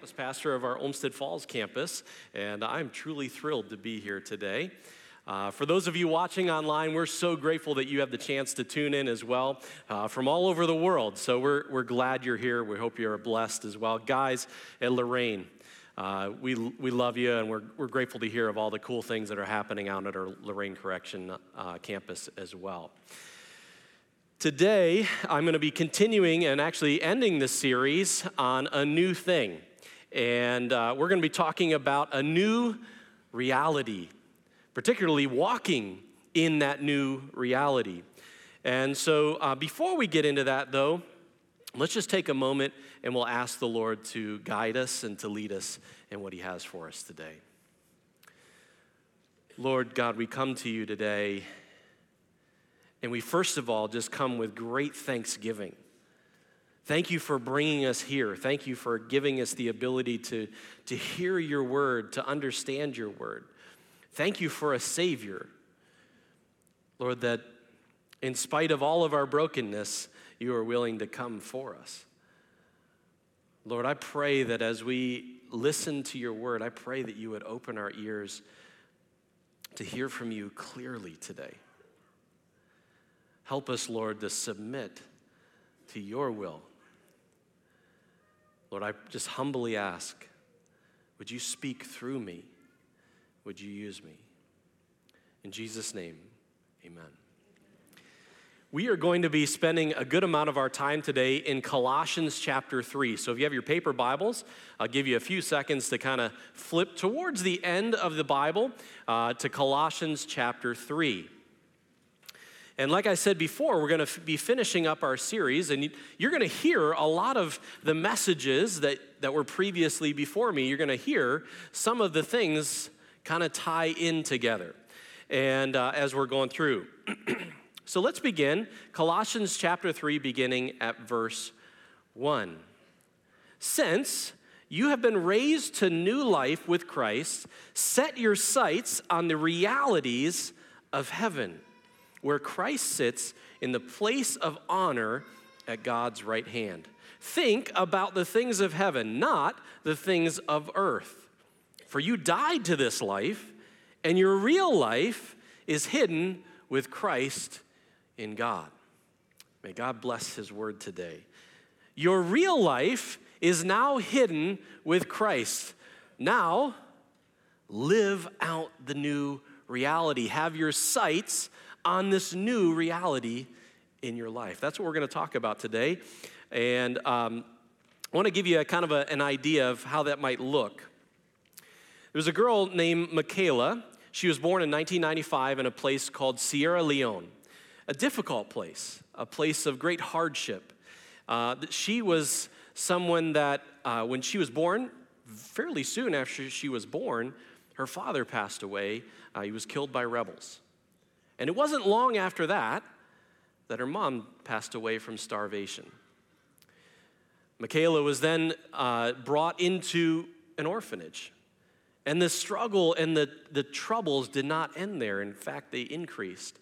Campus pastor of our Olmsted Falls campus, and I'm truly thrilled to be here today. For those of you watching online, we're so grateful that you have the chance to tune in as well from all over the world. So we're glad you're here. We hope you're blessed as well. Guys at Lorraine, we love you, and we're grateful to hear of all the cool things that are happening out at our Lorraine Correction campus as well. Today, I'm going to be continuing and actually ending the series on a new thing. And we're going to be talking about a new reality, particularly walking in that new reality. And so before we get into that, though, let's just take a moment and we'll ask the Lord to guide us and to lead us in what He has for us today. Lord God, we come to you today, and we first of all just come with great thanksgiving. Thank you for bringing us here. Thank you for giving us the ability to hear your word, to understand your word. Thank you for a Savior, Lord, that in spite of all of our brokenness, you are willing to come for us. Lord, I pray that as we listen to your word, I pray that you would open our ears to hear from you clearly today. Help us, Lord, to submit to your will. Lord, I just humbly ask, would you speak through me? Would you use me? In Jesus' name, amen. We are going to be spending a good amount of our time today in Colossians chapter 3. So if you have your paper Bibles, I'll give you a few seconds to kind of flip towards the end of the Bible to Colossians chapter 3. And like I said before, we're going to be finishing up our series, and you're going to hear a lot of the messages that were previously before me. You're going to hear some of the things kind of tie in together, and as we're going through. So let's begin. Colossians chapter 3, beginning at verse 1. Since you have been raised to new life with Christ, set your sights on the realities of heaven, where Christ sits in the place of honor at God's right hand. Think about the things of heaven, not the things of earth. For you died to this life, and your real life is hidden with Christ in God. May God bless His word today. Your real life is now hidden with Christ. Now, live out the new reality. Have your sights on this new reality in your life. That's what we're going to talk about today. And I want to give you an idea of how that might look. There was a girl named Michaela. She was born in 1995 in a place called Sierra Leone, a difficult place, a place of great hardship. She was someone that when she was born, fairly soon after she was born, her father passed away. He was killed by rebels. And it wasn't long after that her mom passed away from starvation. Michaela was then brought into an orphanage. And the struggle and the troubles did not end there. In fact, they increased.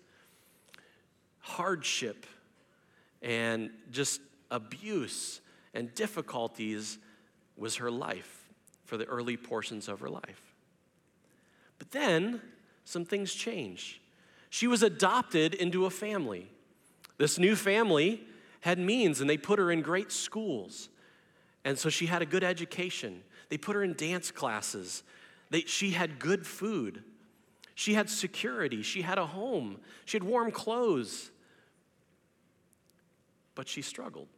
Hardship and just abuse and difficulties was her life for the early portions of her life. But then some things changed. She was adopted into a family. This new family had means, and they put her in great schools. And so she had a good education. They put her in dance classes. She had good food. She had security. She had a home. She had warm clothes. But she struggled.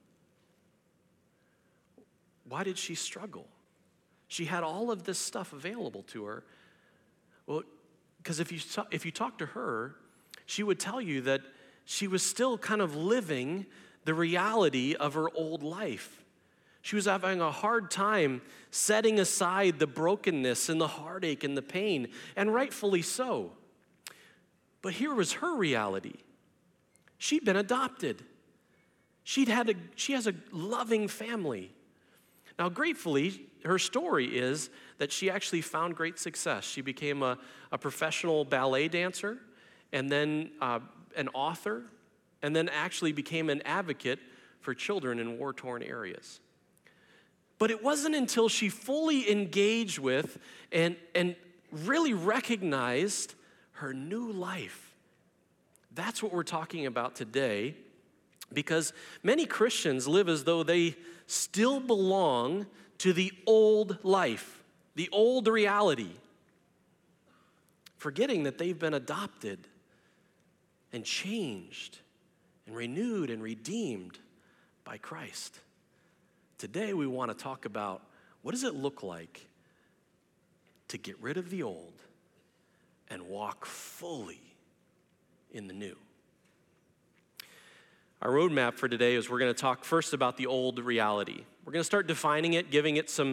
Why did she struggle? She had all of this stuff available to her. Well, because if you talk to her, she would tell you that she was still kind of living the reality of her old life. She was having a hard time setting aside the brokenness and the heartache and the pain, and rightfully so. But here was her reality. She'd been adopted. She has a loving family. Now, gratefully, her story is that she actually found great success. She became a professional ballet dancer, and then an author, and then actually became an advocate for children in war-torn areas. But it wasn't until she fully engaged with and really recognized her new life. That's what we're talking about today, because many Christians live as though they still belong to the old life, the old reality, forgetting that they've been adopted and changed and renewed and redeemed by Christ. Today we want to talk about what does it look like to get rid of the old and walk fully in the new. Our roadmap for today is we're going to talk first about the old reality. We're going to start defining it, giving it some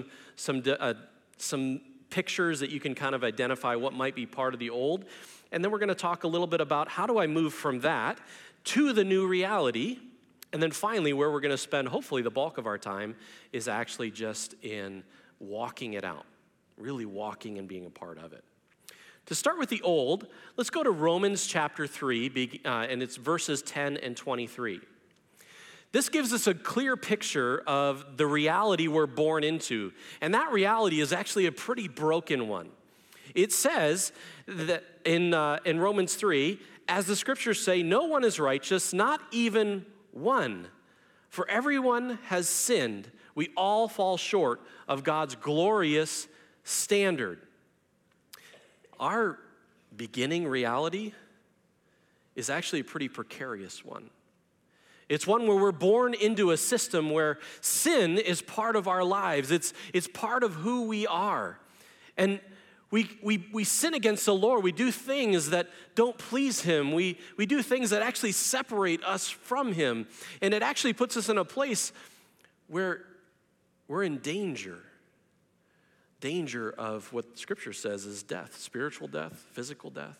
pictures that you can kind of identify what might be part of the old. And then we're going to talk a little bit about how do I move from that to the new reality. And then finally, where we're going to spend hopefully the bulk of our time is actually just in walking it out, really walking and being a part of it. To start with the old, let's go to Romans chapter 3, and it's verses 10 and 23. This gives us a clear picture of the reality we're born into, and that reality is actually a pretty broken one. It says that in Romans 3, as the scriptures say, no one is righteous, not even one. For everyone has sinned. We all fall short of God's glorious standard. Our beginning reality is actually a pretty precarious one. It's one where we're born into a system where sin is part of our lives. It's part of who we are. And we sin against the Lord. We do things that don't please Him. We do things that actually separate us from Him. And it actually puts us in a place where we're in danger. Danger of what Scripture says is death, spiritual death, physical death.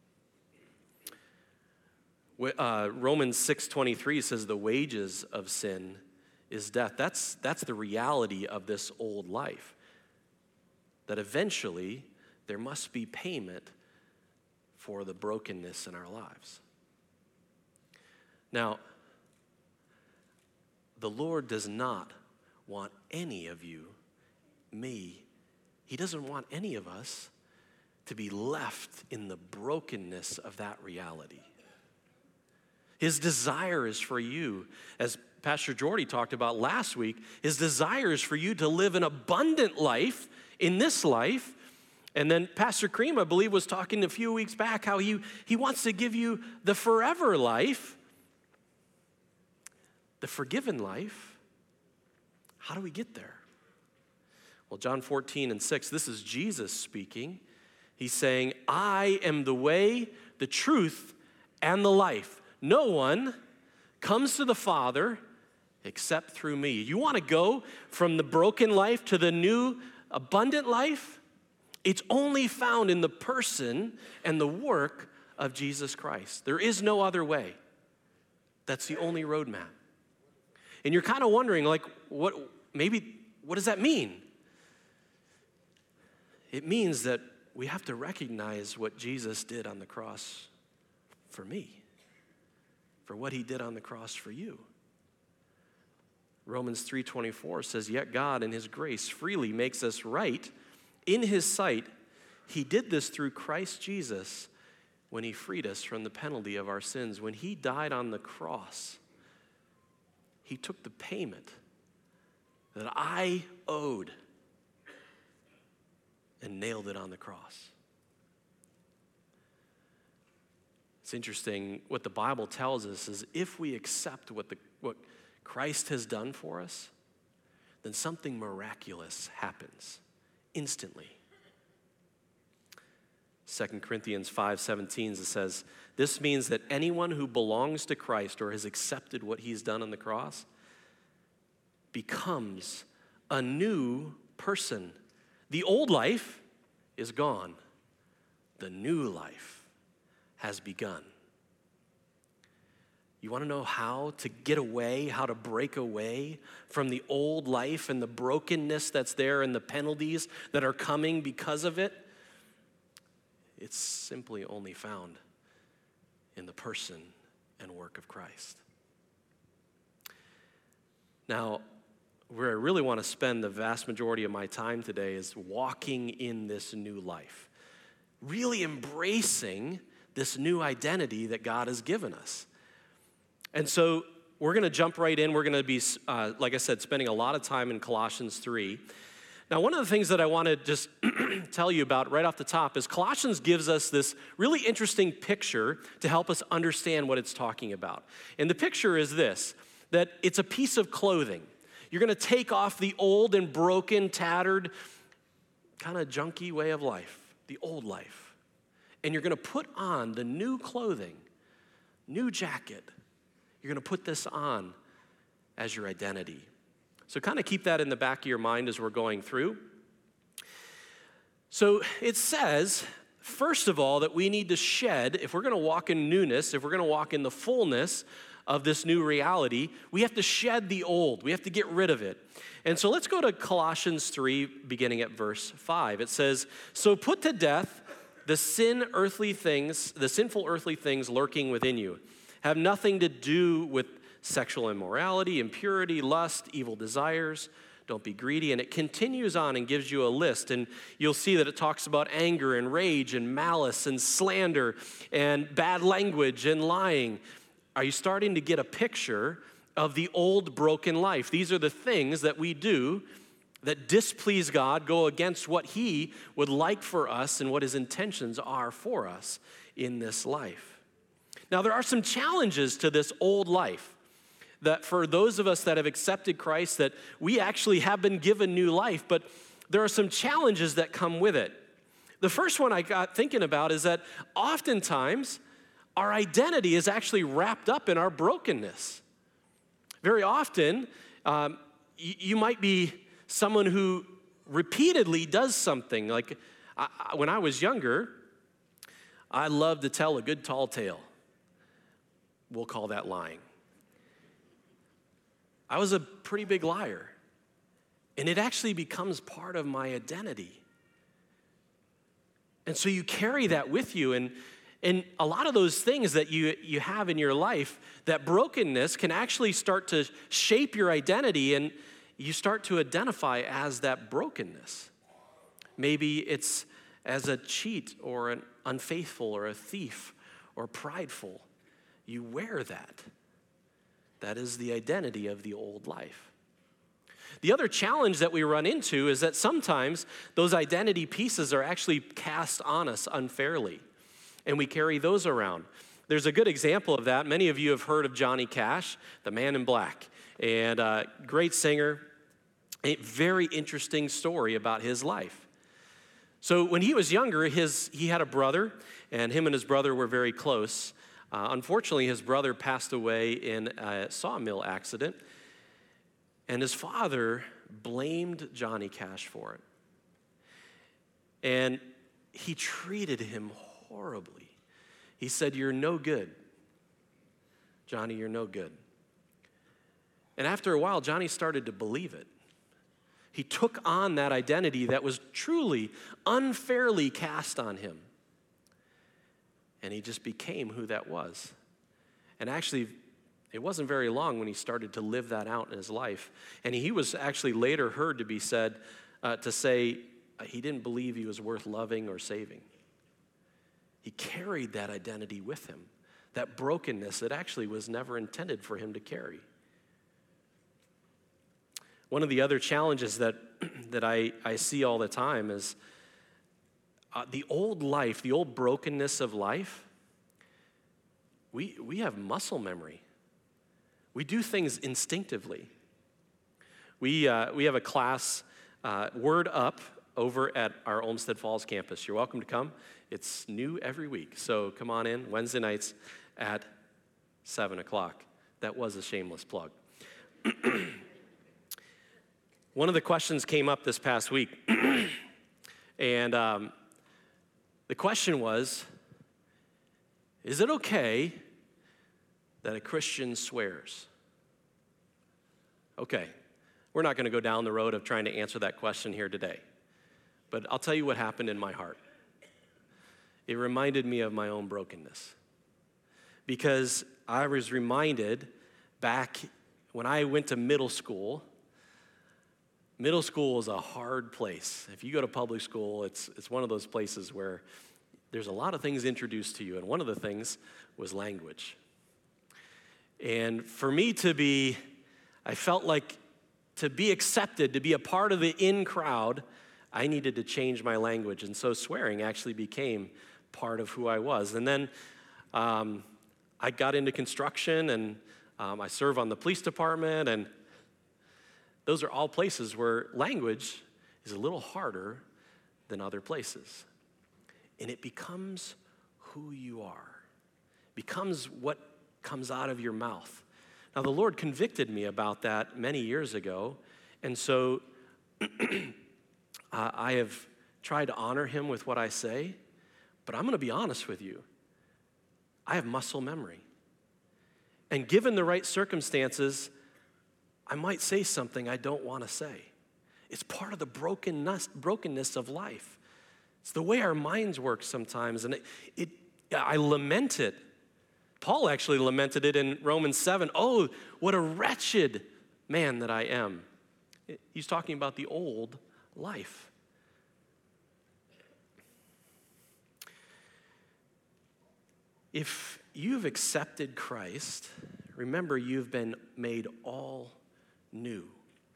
Romans 6:23 says the wages of sin is death. That's the reality of this old life. That eventually there must be payment for the brokenness in our lives. Now, the Lord does not want any of you, me, He doesn't want any of us to be left in the brokenness of that reality. His desire is for you, as Pastor Jordy talked about last week, His desire is for you to live an abundant life in this life. And then Pastor Cream, I believe, was talking a few weeks back how he wants to give you the forever life, the forgiven life. How do we get there? Well, John 14:6, this is Jesus speaking. He's saying, I am the way, the truth, and the life. No one comes to the Father except through me. You want to go from the broken life to the new abundant life? It's only found in the person and the work of Jesus Christ. There is no other way. That's the only roadmap. And you're kind of wondering, like, what does that mean? It means that we have to recognize what Jesus did on the cross for me, for what He did on the cross for you. Romans 3:24 says, yet God in His grace freely makes us right in His sight. He did this through Christ Jesus when He freed us from the penalty of our sins. When He died on the cross, He took the payment that I owed and nailed it on the cross. It's interesting, what the Bible tells us is if we accept what Christ has done for us, then something miraculous happens instantly. 2 Corinthians 5:17 says, this means that anyone who belongs to Christ or has accepted what He's done on the cross becomes a new person. The old life is gone. The new life has begun. You want to know how to get away, how to break away from the old life and the brokenness that's there and the penalties that are coming because of it? It's simply only found in the person and work of Christ. Now, where I really want to spend the vast majority of my time today is walking in this new life, really embracing this new identity that God has given us. And so we're going to jump right in. We're going to be, like I said, spending a lot of time in Colossians 3. Now, one of the things that I want to just tell you about right off the top is Colossians gives us this really interesting picture to help us understand what it's talking about. And the picture is this, that it's a piece of clothing. You're going to take off the old and broken, tattered, kind of junky way of life, the old life. And you're going to put on the new clothing, new jacket. You're going to put this on as your identity. So kind of keep that in the back of your mind as we're going through. So it says, first of all, that we need to shed, if we're going to walk in newness, if we're going to walk in the fullness of this new reality, we have to shed the old. We have to get rid of it. And so let's go to Colossians 3, beginning at verse 5. It says, so put to death the sinful earthly things lurking within you. Have nothing to do with sexual immorality, impurity, lust, evil desires. Don't be greedy. And it continues on and gives you a list. And you'll see that it talks about anger and rage and malice and slander and bad language and lying. Are you starting to get a picture of the old broken life? These are the things that we do that displease God, go against what He would like for us and what His intentions are for us in this life. Now, there are some challenges to this old life that for those of us that have accepted Christ, that we actually have been given new life, but there are some challenges that come with it. The first one I got thinking about is that oftentimes our identity is actually wrapped up in our brokenness. Very often, you might be someone who repeatedly does something. Like when I was younger, I loved to tell a good tall tale. We'll call that lying. I was a pretty big liar. And it actually becomes part of my identity. And so you carry that with you. And a lot of those things that you have in your life, that brokenness can actually start to shape your identity, and you start to identify as that brokenness. Maybe it's as a cheat or an unfaithful or a thief or prideful. You wear that. That is the identity of the old life. The other challenge that we run into is that sometimes those identity pieces are actually cast on us unfairly, and we carry those around. There's a good example of that. Many of you have heard of Johnny Cash, the Man in Black, and great singer. A very interesting story about his life. So when he was younger, he had a brother, and him and his brother were very close. Unfortunately, his brother passed away in a sawmill accident, and his father blamed Johnny Cash for it. And he treated him horribly. He said, "You're no good. Johnny, you're no good." And after a while, Johnny started to believe it. He took on that identity that was truly unfairly cast on him. And he just became who that was. And actually, it wasn't very long when he started to live that out in his life. And he was actually later heard to be said, to say he didn't believe he was worth loving or saving. He carried that identity with him, that brokenness that actually was never intended for him to carry. One of the other challenges that I see all the time is the old life, the old brokenness of life. We have muscle memory. We do things instinctively. We have a class, Word Up, over at our Olmsted Falls campus. You're welcome to come. It's new every week, so come on in Wednesday nights at 7 o'clock. That was a shameless plug. One of the questions came up this past week, and the question was, is it okay that a Christian swears? Okay, we're not going to go down the road of trying to answer that question here today, but I'll tell you what happened in my heart. It reminded me of my own brokenness, because I was reminded back when I went to middle school Middle school is a hard place. If you go to public school, it's one of those places where there's a lot of things introduced to you, and one of the things was language. And for me I felt like to be accepted, to be a part of the in crowd, I needed to change my language. And so swearing actually became part of who I was. And then I got into construction, and I serve on the police department, and those are all places where language is a little harder than other places. And it becomes who you are. It becomes what comes out of your mouth. Now, the Lord convicted me about that many years ago, and so I have tried to honor him with what I say, but I'm going to be honest with you. I have muscle memory. And given the right circumstances, I might say something I don't want to say. It's part of the brokenness of life. It's the way our minds work sometimes, and I lament it. Paul actually lamented it in Romans 7. Oh, what a wretched man that I am. He's talking about the old life. If you've accepted Christ, remember you've been made all new.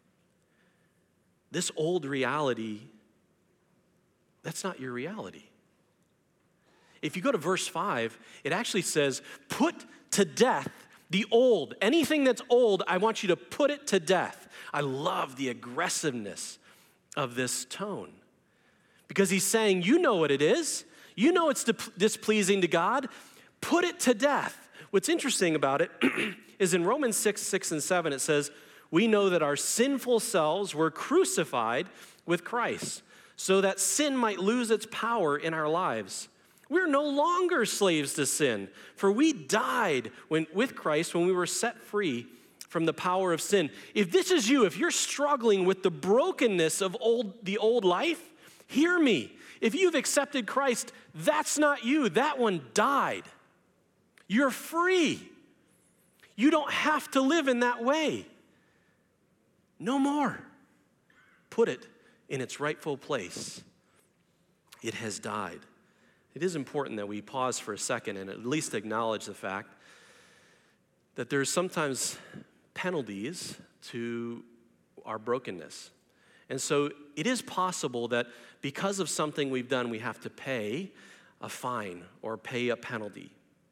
This old reality, that's not your reality. If you go to verse 5, it actually says, put to death the old. Anything that's old, I want you to put it to death. I love the aggressiveness of this tone because he's saying, you know what it is. You know it's displeasing to God. Put it to death. What's interesting about it is in Romans 6 and 7, it says, we know that our sinful selves were crucified with Christ so that sin might lose its power in our lives. We're no longer slaves to sin, for we died with Christ when we were set free from the power of sin. If this is you, if you're struggling with the brokenness of the old life, hear me. If you've accepted Christ, that's not you. That one died. You're free. You don't have to live in that way. No more. Put it in its rightful place. It has died. It is important that we pause for a second and at least acknowledge the fact that there's sometimes penalties to our brokenness. And so it is possible that because of something we've done, we have to pay a fine or pay a penalty.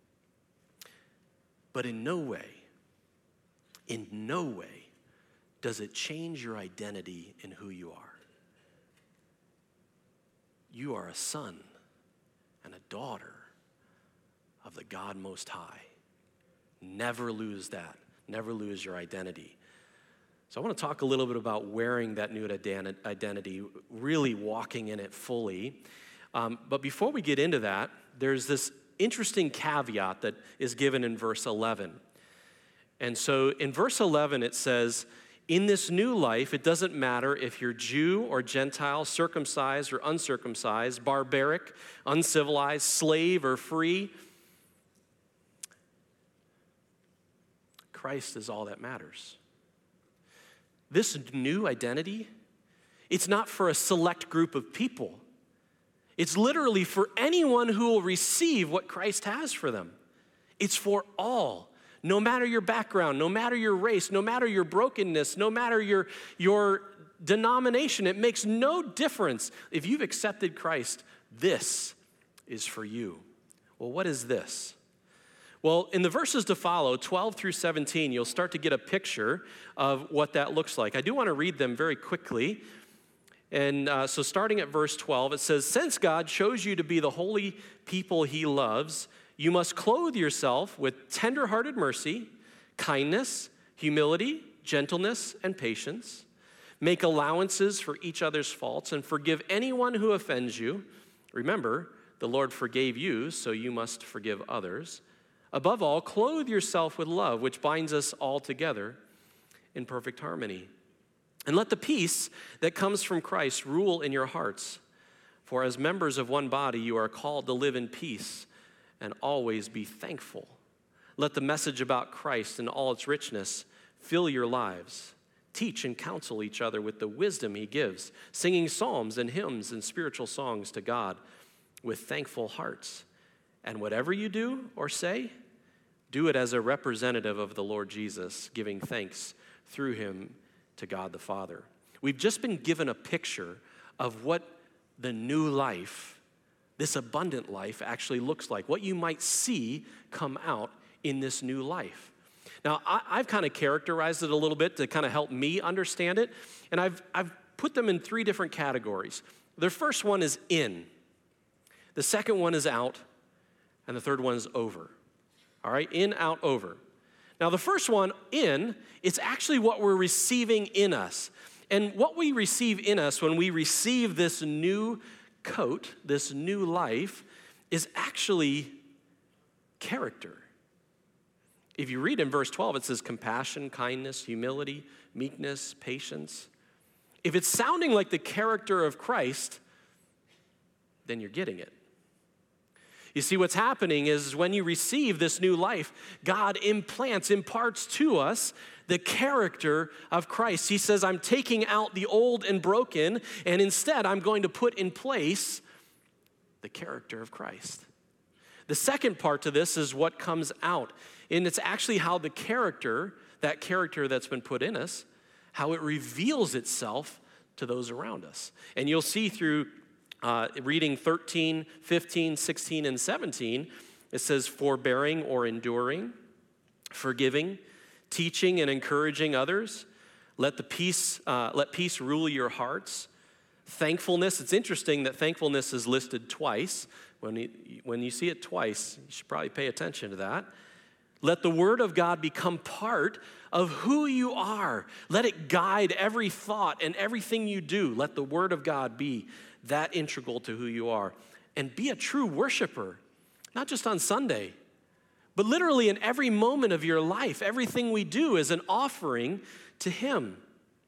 But in no way does it change your identity in who you are. You are a son and a daughter of the God Most High. Never lose that. Never lose your identity. So I want to talk a little bit about wearing that new identity, really walking in it fully. But before we get into that, there's this interesting caveat that is given in verse 11. And so in verse 11 it says, in this new life, it doesn't matter if you're Jew or Gentile, circumcised or uncircumcised, barbaric, uncivilized, slave or free. Christ is all that matters. This new identity, it's not for a select group of people. It's literally for anyone who will receive what Christ has for them. It's for all. No matter your background, no matter your race, no matter your brokenness, no matter your denomination, it makes no difference. If you've accepted Christ, this is for you. Well, what is this? Well, in the verses to follow, 12 through 17, you'll start to get a picture of what that looks like. I do want to read them very quickly. And so starting at verse 12, it says, since God chose you to be the holy people he loves, you must clothe yourself with tender-hearted mercy, kindness, humility, gentleness, and patience. Make allowances for each other's faults and forgive anyone who offends you. Remember, the Lord forgave you, so you must forgive others. Above all, clothe yourself with love, which binds us all together in perfect harmony. And let the peace that comes from Christ rule in your hearts. For as members of one body, you are called to live in peace and always be thankful. Let the message about Christ and all its richness fill your lives. teach and counsel each other with the wisdom he gives, singing psalms and hymns and spiritual songs to God with thankful hearts. And whatever you do or say, do it as a representative of the Lord Jesus, giving thanks through him to God the Father. We've just been given a picture of what the new life, this abundant life, actually looks like, what you might see come out in this new life. Now, I've kind of characterized it a little bit to kind of help me understand it, and I've put them in three different categories. The first one is in, the second one is out, and the third one is over. All right, in, out, over. Now, the first one, in, it's actually what we're receiving in us. And what we receive in us when we receive this new coat, this new life, is actually character. If you read in verse 12, it says compassion, kindness, humility, meekness, patience. If it's sounding like the character of Christ, then you're getting it. You see, what's happening is when you receive this new life, God imparts to us the character of Christ. He says, I'm taking out the old and broken, and instead I'm going to put in place the character of Christ. The second part to this is what comes out. And it's actually how the character, that character that's been put in us, how it reveals itself to those around us. And you'll see through reading 13, 15, 16, and 17, it says forbearing or enduring, forgiving, teaching and encouraging others. Let peace rule your hearts. Thankfulness. It's interesting that thankfulness is listed twice. When you see it twice, you should probably pay attention to that. Let the word of God become part of who you are. Let it guide every thought and everything you do. Let the word of God be that integral to who you are. And be a true worshiper, not just on Sunday, but literally in every moment of your life. Everything we do is an offering to him.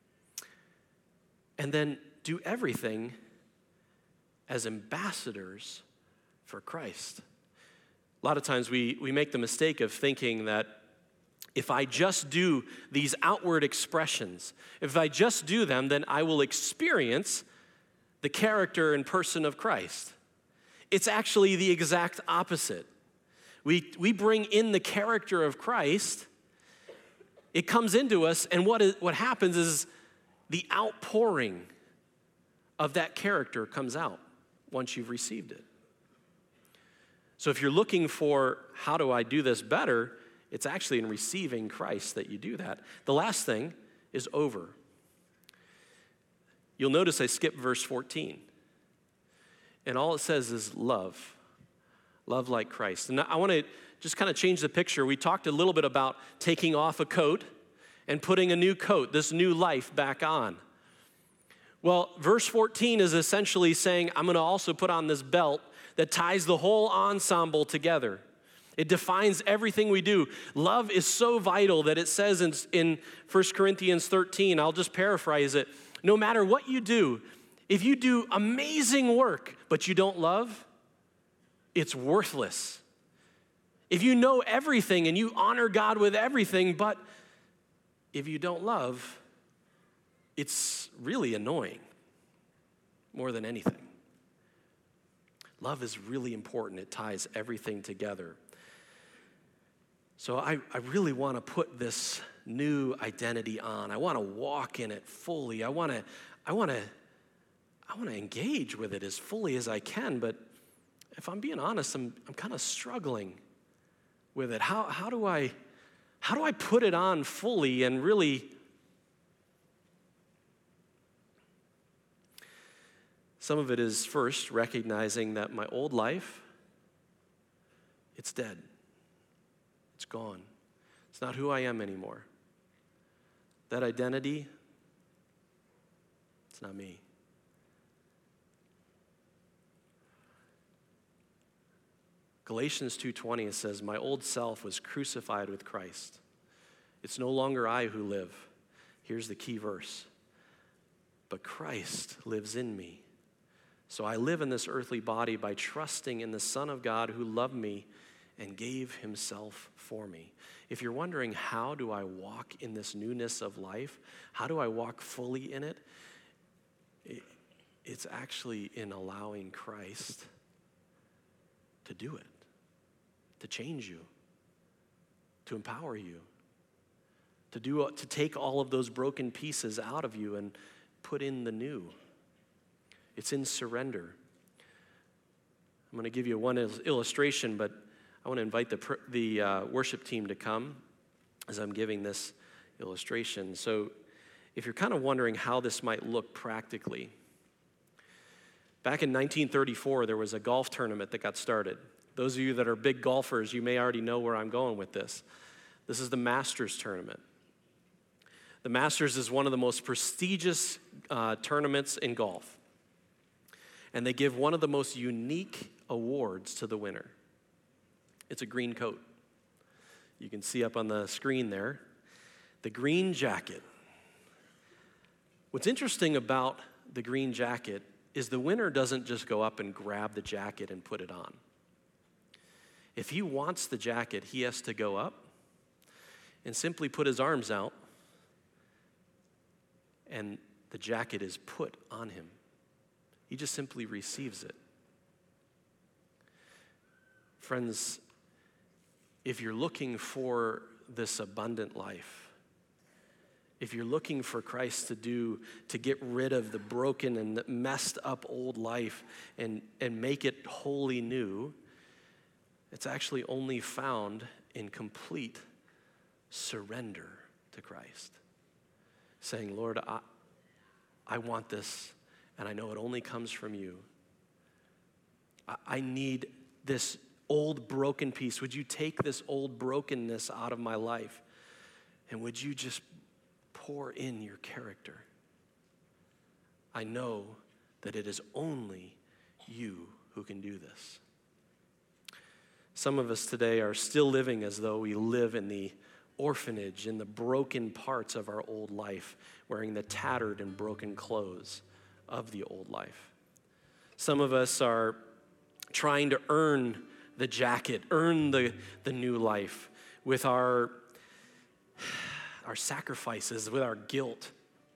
And then do everything as ambassadors for Christ. A lot of times we make the mistake of thinking that if I just do these outward expressions, if I just do them, then I will experience the character and person of Christ. It's actually the exact opposite. We bring in the character of Christ, it comes into us, and what happens is the outpouring of that character comes out once you've received it. So if you're looking for how do I do this better, it's actually in receiving Christ that you do that. The last thing is over. You'll notice I skipped verse 14. And all it says is love. Love like Christ. And I want to just kind of change the picture. We talked a little bit about taking off a coat and putting a new coat, this new life back on. Well, verse 14 is essentially saying, I'm going to also put on this belt that ties the whole ensemble together. It defines everything we do. Love is so vital that it says in 1 Corinthians 13, I'll just paraphrase it, no matter what you do, if you do amazing work, but you don't love, it's worthless. If you know everything and you honor God with everything, but if you don't love, it's really annoying more than anything. Love is really important. It ties everything together. So I really want to put this new identity on. I want to walk in it fully. I want to engage with it as fully as I can, but if I'm being honest, I'm kind of struggling with it. How do I put it on fully and really? Some of it is first recognizing that my old life, it's dead. It's gone. It's not who I am anymore. That identity, it's not me. Galatians 2:20 says, my old self was crucified with Christ. It's no longer I who live. Here's the key verse. But Christ lives in me. So I live in this earthly body by trusting in the Son of God who loved me and gave himself for me. If you're wondering, how do I walk in this newness of life? How do I walk fully in it? It's actually in allowing Christ to do it, to change you, to empower you, to take all of those broken pieces out of you and put in the new. It's in surrender. I'm going to give you one illustration, but I want to invite the worship team to come as I'm giving this illustration. So if you're kind of wondering how this might look practically, back in 1934, there was a golf tournament that got started. Those of you that are big golfers, you may already know where I'm going with this. This is the Masters tournament. The Masters is one of the most prestigious tournaments in golf. And they give one of the most unique awards to the winner. It's a green coat. You can see up on the screen there, the green jacket. What's interesting about the green jacket is the winner doesn't just go up and grab the jacket and put it on. If he wants the jacket, he has to go up and simply put his arms out, and the jacket is put on him. He just simply receives it. Friends, if you're looking for this abundant life, if you're looking for Christ to get rid of the broken and the messed up old life and make it wholly new, it's actually only found in complete surrender to Christ. Saying, Lord, I want this, and I know it only comes from you. I need this old broken piece. Would you take this old brokenness out of my life? And would you just pour in your character? I know that it is only you who can do this. Some of us today are still living as though we live in the orphanage, in the broken parts of our old life, wearing the tattered and broken clothes of the old life. Some of us are trying to earn the jacket, earn the new life with our sacrifices, with our guilt.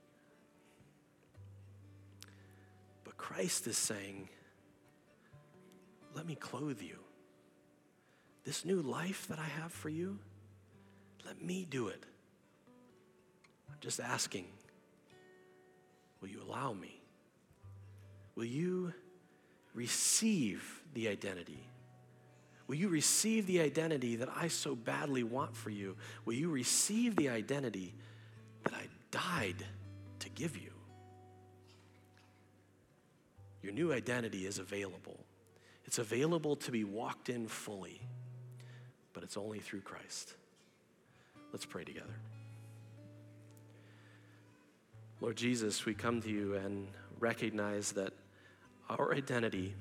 But Christ is saying, let me clothe you. This new life that I have for you, let me do it. I'm just asking, will you allow me? Will you receive the identity? Will you receive the identity that I so badly want for you? Will you receive the identity that I died to give you? Your new identity is available. It's available to be walked in fully, but it's only through Christ. Let's pray together. Lord Jesus, we come to you and recognize that our identity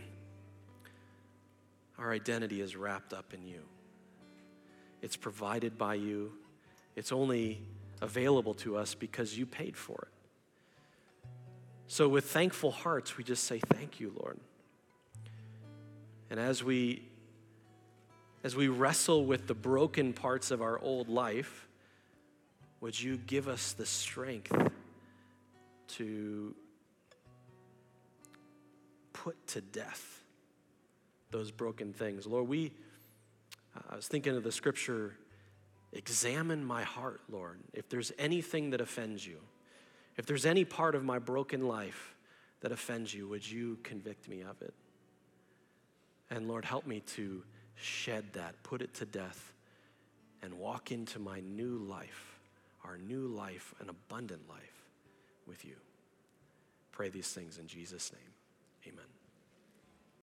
is wrapped up in you. It's provided by you. It's only available to us because you paid for it. So with thankful hearts, we just say thank you, Lord. And as we wrestle with the broken parts of our old life, would you give us the strength to put to death those broken things? Lord, I was thinking of the scripture, examine my heart, Lord. If there's anything that offends you, if there's any part of my broken life that offends you, would you convict me of it? And Lord, help me to shed that, put it to death, and walk into my new life, our new life, an abundant life with you. Pray these things in Jesus' name. Amen.